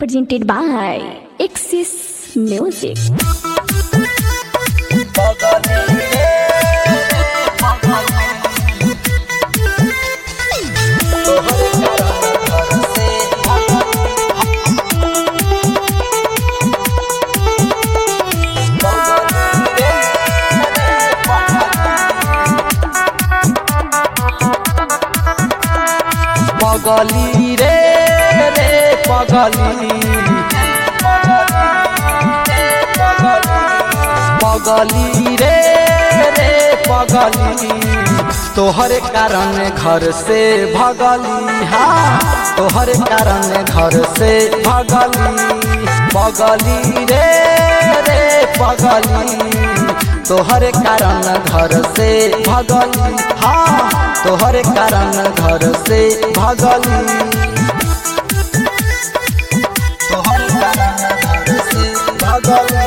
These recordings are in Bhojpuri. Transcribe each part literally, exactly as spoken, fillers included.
presented by Axis Music. पगली रे रे पगली पगली रे रे पगली तोहरे कारण घर से भगली। हाँ तोहरे कारण घर से भगली। पगली रे रे पगली तोहरे कारण घर से भगली। हाँ तोहरे कारण घर से भगली। तोहरे कारण घर से भगली।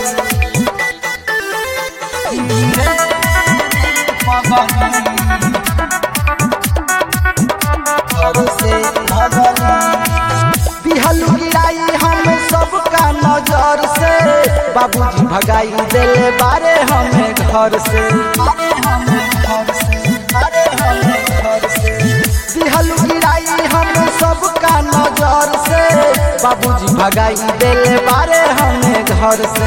घर से भगली। बिहलू गिराई हम सबका नजर से, बाबूजी भगाई दिले बारे हमें घर से। बिहलू गिराई हम सबका नजर से, बाबूजी भगाई दिले बारे हमें घर से।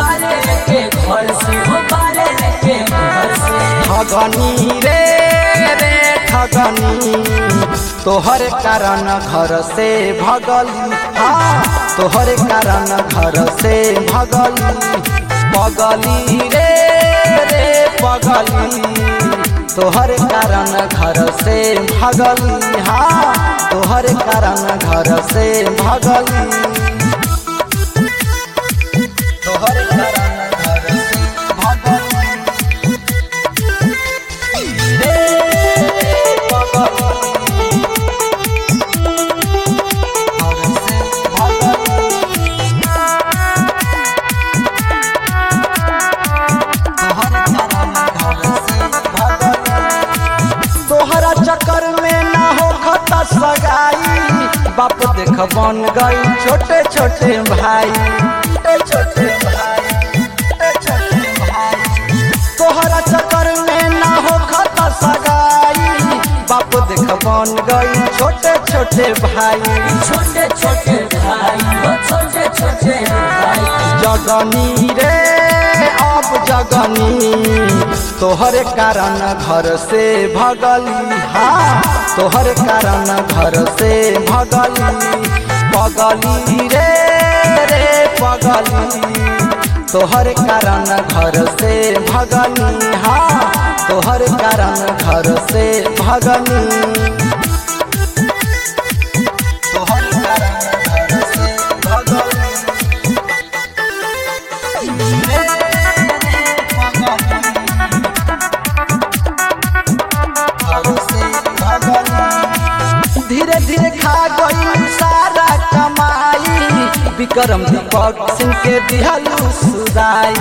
ठगनी रे रे ठगनी तोहरे कारण घर से भगली। हाँ तोहरे कारण घर से भगली। पगली रे रे पगली तोहरे कारण घर से भगली। हाँ तोहरे कारण घर से भगली। तोहरे कारण घर से भगली। रे रे पगली घर से भगली। तोहरे कारण घर से भगली। तोहरा चक्कर में ना हो खता सगाई, बाप देख बन गई छोटे छोटे भाई। छोटे छोटे भाई छोटे भाई तोहरा चक्कर में ना हो खता सगाई, बाप देख बन गई छोटे छोटे भाई। छोटे छोटे भाई छोटे छोटे भाई जगनी रे अब जगनी तोहरे कारण घर से भगली। हाँ तोहरे कारण घर से भगली। पगली रे रे पगली तोहरे कारण घर से भगली। हाँ तोहरे कारण घर से भगली। तोहरे कारण घर से भगली। धीरे धीरे खा गई सारा कमाई, विक्रम दीपक सिंह के दिहलू सुदाई।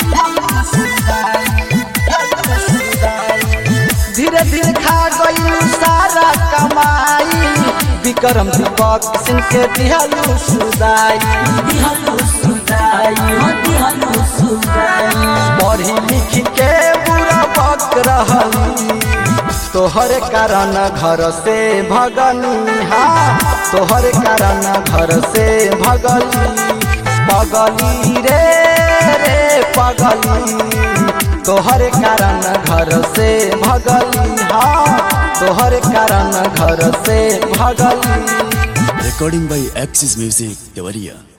धीरे धीरे खा गई सारा कमाई, विक्रम दीपक सिंह के दिहलू सुदाई। पढ़ी लिख के बुरा बक रहली, तोहरे कारण घर से भगली। हाँ तोहरे कारण घर से भगली। पगली रे रे पगली तोहरे कारण घर से भगली। हाँ तोहरे कारण घर से भगली। Recording by Axis Music, Devariya.